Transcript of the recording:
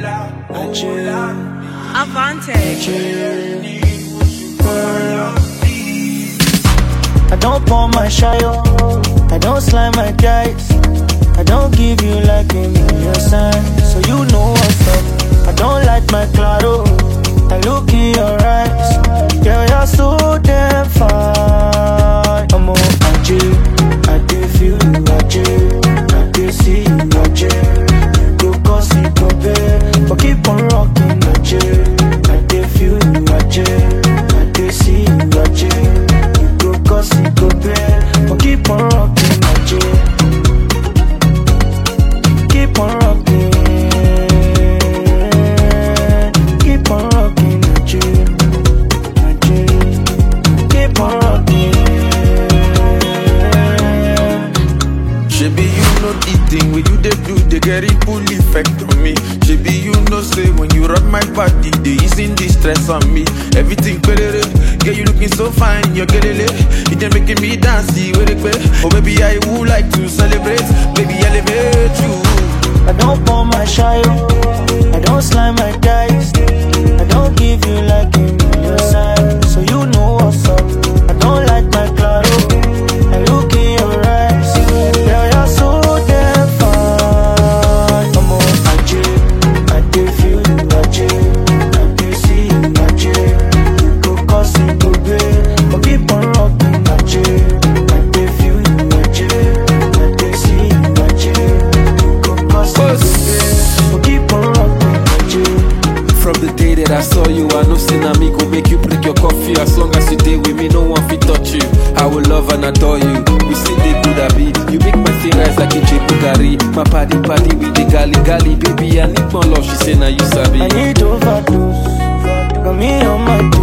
Avante. I don't pour my shayo, I don't slime my dice, I don't give you like a million signs, so you know what's up. I don't like my claro, I look in your eyes, girl you're so damn fine. I'm on I did feel you, I did see you, you go cause it go bad, but keep on rocking, I did feel you, I did see you, cause it go bad, but keep on rocking, keep on rocking, keep on rocking, keep on rocking. Shebi you know the thing when you they get it full effect on me. Shebi you know say when you rub my body, they easing the stress on me. Everything better, girl you looking so fine, you're getting it. It ain't making me dance, with it, oh baby I would like to celebrate, baby elevate you. I don't pour my shayo, I don't slime my dice, I don't give you like a million signs, so you know what's up. I don't like my claro, I look in your eyes, girl you're so damn fine. I'm on I did feel you, I did see you, you go cause it go bad, but keep on rocking, I did feel you, I did see you, you go cause it go bad, but keep on rocking, From the day that I saw you, I know sin me go make you break your coffee. As long as you stay with me, no one fit touch you. I will love and adore you. You see the good I be. You make my thing rise like a Bugari. My paddy with the gali. Baby, I need more love. She say now you sabi. I need overdose, got me on my